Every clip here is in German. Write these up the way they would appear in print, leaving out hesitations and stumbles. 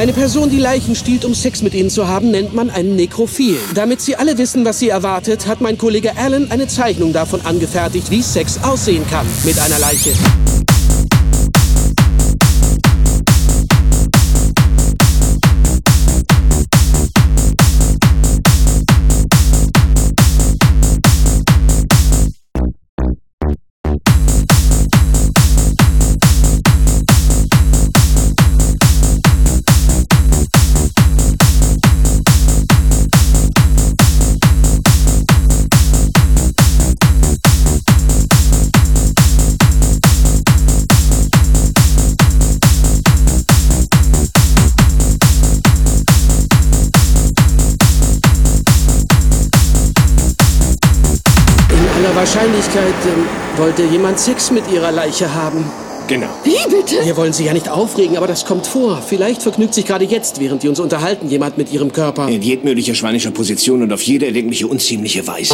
Eine Person, die Leichen stiehlt, um Sex mit ihnen zu haben, nennt man einen Nekrophil. Damit Sie alle wissen, was Sie erwartet, hat mein Kollege Alan eine Zeichnung davon angefertigt, wie Sex aussehen kann mit einer Leiche. Wahrscheinlichkeit wollte jemand Sex mit ihrer Leiche haben. Genau. Wie bitte? Wir wollen Sie ja nicht aufregen, aber das kommt vor. Vielleicht vergnügt sich gerade jetzt, während wir uns unterhalten, jemand mit Ihrem Körper. In jedmöglicher schweinischer Position und auf jede erdenkliche unziemliche Weise.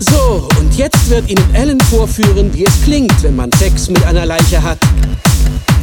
Jetzt wird Ihnen Alan vorführen, wie es klingt, wenn man Sex mit einer Leiche hat.